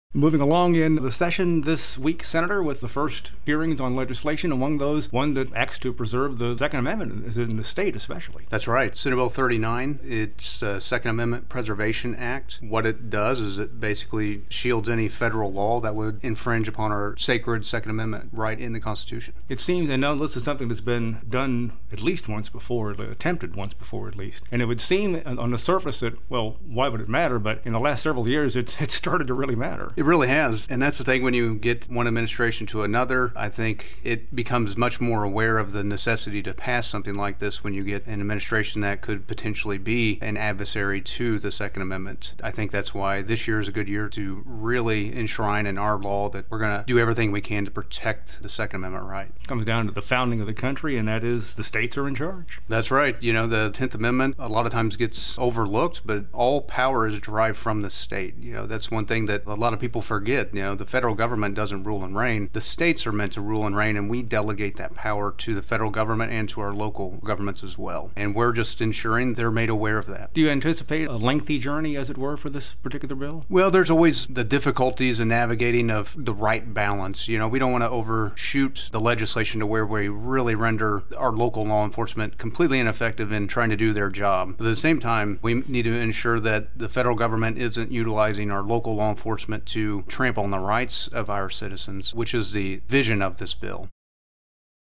Moving along in the session this week, Senator, with the first hearings on legislation, among those, one that acts to preserve the Second Amendment is in the state especially. That's right. Senate Bill 39, it's the Second Amendment Preservation Act. What it does is it basically shields any federal law that would infringe upon our sacred Second Amendment right in the Constitution. It seems, and now this is something that's been done at least once before, attempted once before at least, and it would seem on the surface that, well, why would it matter? But in the last several years, it's started to really matter. It really has. And that's the thing, when you get one administration to another, I think it becomes much more aware of the necessity to pass something like this when you get an administration that could potentially be an adversary to the Second Amendment. I think that's why this year is a good year to really enshrine in our law that we're going to do everything we can to protect the Second Amendment right. It comes down to the founding of the country, and that is the states are in charge. That's right. You know, the 10th Amendment a lot of times gets overlooked, but all power is derived from the state. You know, that's one thing that a lot of people forget. You know, the federal government doesn't rule and reign. The states are meant to rule and reign, and we delegate that power to the federal government and to our local governments as well. And we're just ensuring they're made aware of that. Do you anticipate a lengthy journey, as it were, for this particular bill? Well, there's always the difficulties in navigating of the right balance. You know, we don't want to overshoot the legislation to where we really render our local law enforcement completely ineffective in trying to do their job. But at the same time, we need to ensure that the federal government isn't utilizing our local law enforcement to trample on the rights of our citizens, which is the vision of this bill.